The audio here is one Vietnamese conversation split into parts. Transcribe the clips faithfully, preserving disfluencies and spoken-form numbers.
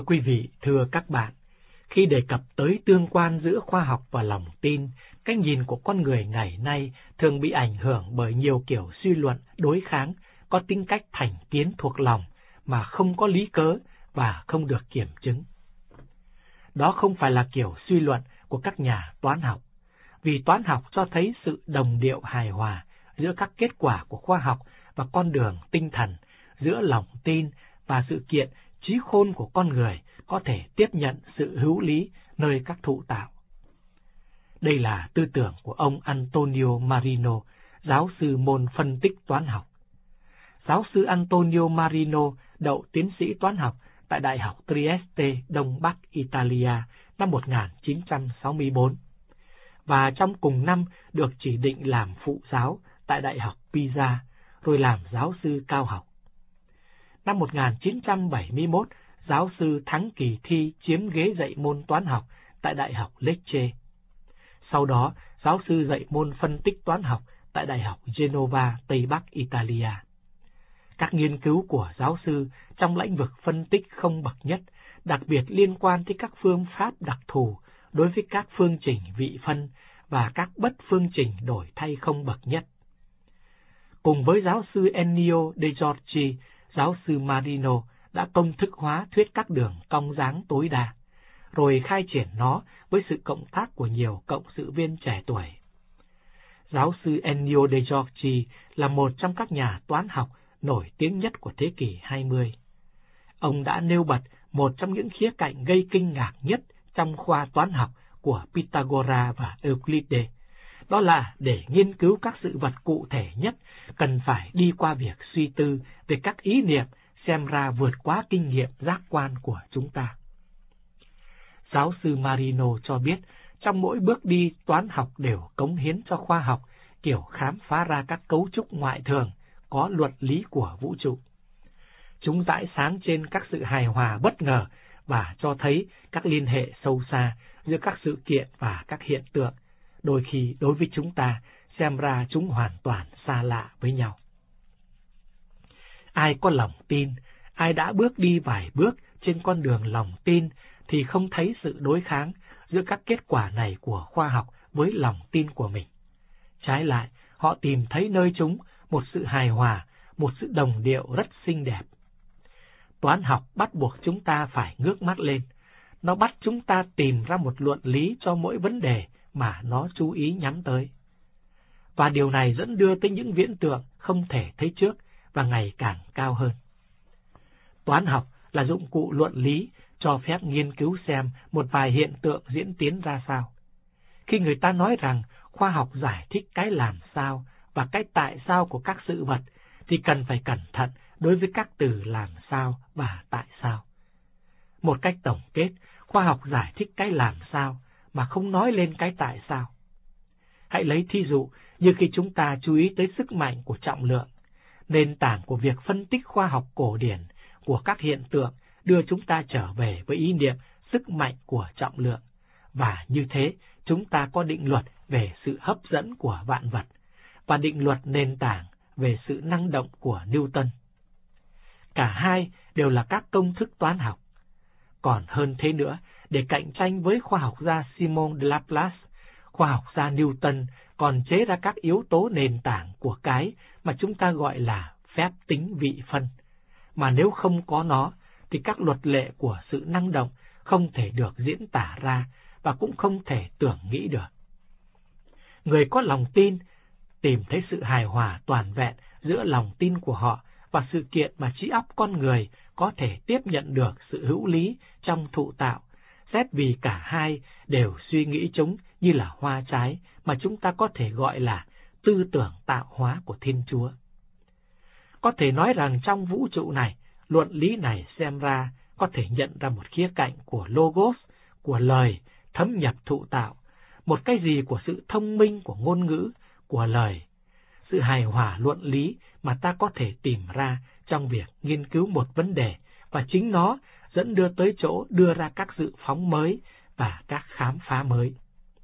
quý vị, thưa các bạn, khi đề cập tới tương quan giữa khoa học và lòng tin, cái nhìn của con người ngày nay thường bị ảnh hưởng bởi nhiều kiểu suy luận đối kháng, có tính cách thành kiến thuộc lòng mà không có lý cớ và không được kiểm chứng. Đó không phải là kiểu suy luận của các nhà toán học, vì toán học cho thấy sự đồng điệu hài hòa giữa các kết quả của khoa học và con đường tinh thần, giữa lòng tin và sự kiện trí khôn của con người có thể tiếp nhận sự hữu lý nơi các thụ tạo. Đây là tư tưởng của ông Antonio Marino, giáo sư môn phân tích toán học. Giáo sư Antonio Marino đậu tiến sĩ toán học tại Đại học Trieste, Đông Bắc Italia năm một nghìn chín trăm sáu mươi tư, và trong cùng năm được chỉ định làm phụ giáo tại Đại học Pisa, rồi làm giáo sư cao học. Năm một nghìn chín trăm bảy mươi mốt, giáo sư thắng kỳ thi chiếm ghế dạy môn toán học tại Đại học Lecce. Sau đó, giáo sư dạy môn phân tích toán học tại Đại học Genova, Tây Bắc Italia. Các nghiên cứu của giáo sư trong lĩnh vực phân tích không bậc nhất, đặc biệt liên quan tới các phương pháp đặc thù đối với các phương trình vị phân và các bất phương trình đổi thay không bậc nhất. Cùng với giáo sư Ennio De Giorgi, giáo sư Marino đã công thức hóa thuyết các đường cong dáng tối đa, rồi khai triển nó với sự cộng tác của nhiều cộng sự viên trẻ tuổi. Giáo sư Ennio De Giorgi là một trong các nhà toán học nổi tiếng nhất của thế kỷ hai mươi. Ông đã nêu bật một trong những khía cạnh gây kinh ngạc nhất trong khoa toán học của Pythagora và Euclid, đó là để nghiên cứu các sự vật cụ thể nhất cần phải đi qua việc suy tư về các ý niệm xem ra vượt quá kinh nghiệm giác quan của chúng ta. Giáo sư Marino cho biết trong mỗi bước đi toán học đều cống hiến cho khoa học kiểu khám phá ra các cấu trúc ngoại thường có luật lý của vũ trụ. Chúng rải sáng trên các sự hài hòa bất ngờ và cho thấy các liên hệ sâu xa giữa các sự kiện và các hiện tượng, đôi khi đối với chúng ta xem ra chúng hoàn toàn xa lạ với nhau. Ai có lòng tin, ai đã bước đi vài bước trên con đường lòng tin thì không thấy sự đối kháng giữa các kết quả này của khoa học với lòng tin của mình. Trái lại, họ tìm thấy nơi chúng một sự hài hòa, một sự đồng điệu rất xinh đẹp. Toán học bắt buộc chúng ta phải ngước mắt lên. Nó bắt chúng ta tìm ra một luận lý cho mỗi vấn đề mà nó chú ý nhắm tới. Và điều này dẫn đưa tới những viễn tượng không thể thấy trước và ngày càng cao hơn. Toán học là dụng cụ luận lý cho phép nghiên cứu xem một vài hiện tượng diễn tiến ra sao. Khi người ta nói rằng khoa học giải thích cái làm sao và cái tại sao của các sự vật, thì cần phải cẩn thận đối với các từ làm sao và tại sao. Một cách tổng kết, khoa học giải thích cái làm sao mà không nói lên cái tại sao. Hãy lấy thí dụ như khi chúng ta chú ý tới sức mạnh của trọng lượng, nền tảng của việc phân tích khoa học cổ điển của các hiện tượng đưa chúng ta trở về với ý niệm sức mạnh của trọng lượng, và như thế chúng ta có định luật về sự hấp dẫn của vạn vật và định luật nền tảng về sự năng động của Newton. Cả hai đều là các công thức toán học. Còn hơn thế nữa, để cạnh tranh với khoa học gia Simon de Laplace, khoa học gia Newton còn chế ra các yếu tố nền tảng của cái mà chúng ta gọi là phép tính vị phân, mà nếu không có nó thì các luật lệ của sự năng động không thể được diễn tả ra và cũng không thể tưởng nghĩ được. Người có lòng tin tìm thấy sự hài hòa toàn vẹn giữa lòng tin của họ và sự kiện mà trí óc con người có thể tiếp nhận được sự hữu lý trong thụ tạo, xét vì cả hai đều suy nghĩ chúng như là hoa trái mà chúng ta có thể gọi là tư tưởng tạo hóa của Thiên Chúa. Có thể nói rằng trong vũ trụ này, luận lý này xem ra có thể nhận ra một khía cạnh của logos, của lời thấm nhập thụ tạo, một cái gì của sự thông minh của ngôn ngữ, của lời, sự hài hòa luận lý mà ta có thể tìm ra trong việc nghiên cứu một vấn đề, và chính nó dẫn đưa tới chỗ đưa ra các dự phóng mới và các khám phá mới.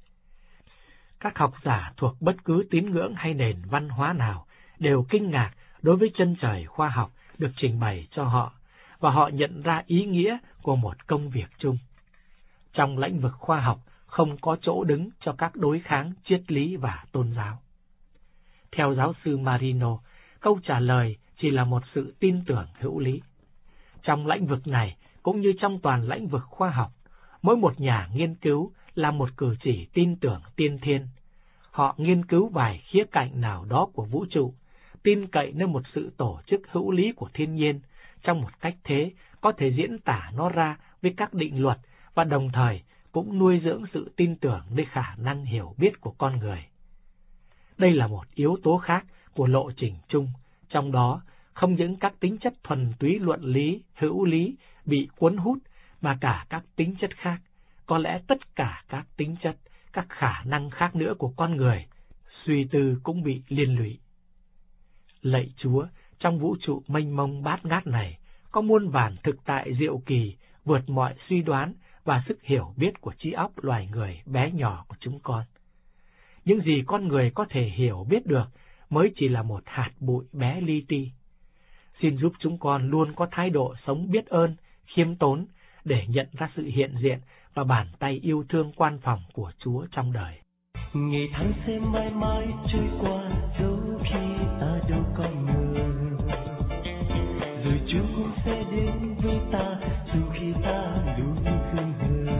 Các học giả thuộc bất cứ tín ngưỡng hay nền văn hóa nào đều kinh ngạc đối với chân trời khoa học được trình bày cho họ, và họ nhận ra ý nghĩa của một công việc chung. Trong lĩnh vực khoa học không có chỗ đứng cho các đối kháng triết lý và tôn giáo. Theo giáo sư Marino, câu trả lời chỉ là một sự tin tưởng hữu lý. Trong lĩnh vực này, cũng như trong toàn lĩnh vực khoa học, mỗi một nhà nghiên cứu là một cử chỉ tin tưởng tiên thiên. Họ nghiên cứu vài khía cạnh nào đó của vũ trụ, tin cậy nơi một sự tổ chức hữu lý của thiên nhiên, trong một cách thế có thể diễn tả nó ra với các định luật và đồng thời cũng nuôi dưỡng sự tin tưởng nơi khả năng hiểu biết của con người. Đây là một yếu tố khác của lộ trình chung, trong đó không những các tính chất thuần túy luận lý, hữu lý bị cuốn hút, mà cả các tính chất khác, có lẽ tất cả các tính chất, các khả năng khác nữa của con người, suy tư cũng bị liên lụy. Lạy Chúa, trong vũ trụ mênh mông bát ngát này, có muôn vàn thực tại diệu kỳ, vượt mọi suy đoán và sức hiểu biết của trí óc loài người bé nhỏ của chúng con. Những gì con người có thể hiểu biết được mới chỉ là một hạt bụi bé li ti. Xin giúp chúng con luôn có thái độ sống biết ơn, khiêm tốn để nhận ra sự hiện diện và bàn tay yêu thương quan phòng của Chúa trong đời. Ngày tháng sẽ mãi mãi trôi qua dẫu khi ta đâu có ngờ, rồi Chúa cũng sẽ đến với ta dù khi ta luôn hững hờ.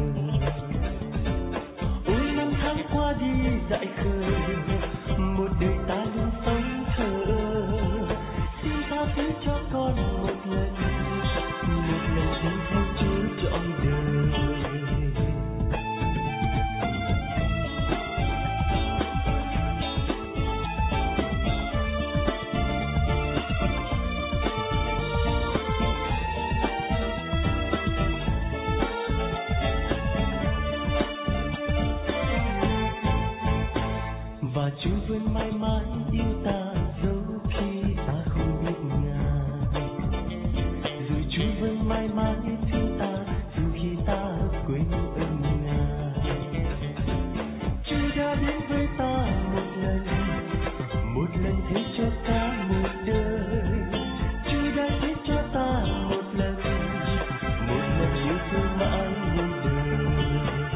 Ôi năm tháng qua đi dại khờ, một đời ta luôn sống thờ ơ. Xin tha thứ cho con một lần, một lần xin theo Chúa trọn đời. Và Chúa vẫn mãi mãi yêu ta dẫu khi ta không biết Ngài, rồi Chúa vẫn mãi mãi thương ta dù khi ta quên ơn Ngài. Chúa đã đến với ta một lần, một lần thế cho ta một đời. Chúa đã thế cho ta một lần, một lần yêu thương mãi muôn đời.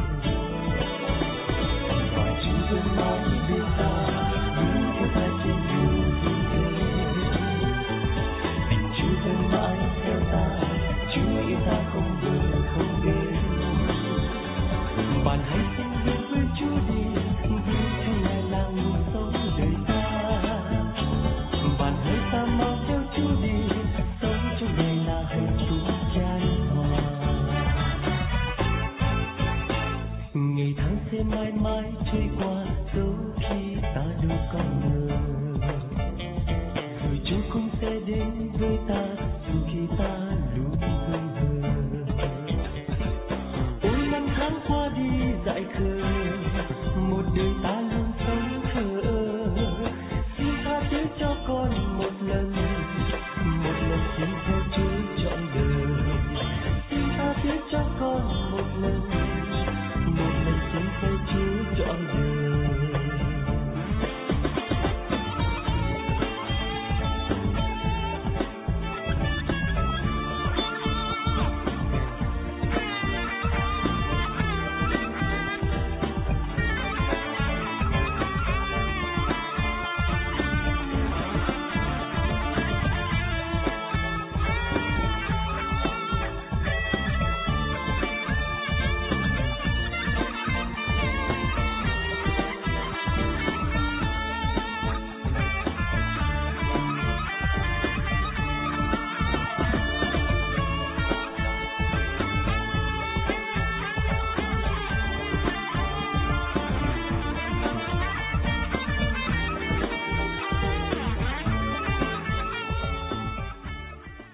Và Chúa vẫn mãi bên ta, đứng theo ta trên đường vinh thế. Chúa vẫn mãi theo ta, Chúa yêu ta không buồn không đến. Bạn hãy xin đến với Chúa đi, vì Chúa là làng nguồn sống đời ta. Bạn hãy ta mau theo Chúa đi, sống trong đời là hạnh phúc chan hòa. Ngày tháng sẽ mãi mãi trôi qua dẫu khi ta đâu có ngờ, rồi Chúa cũng sẽ đến với ta dù khi ta luôn hững hờ. Ôi năm tháng qua đi dại khờ,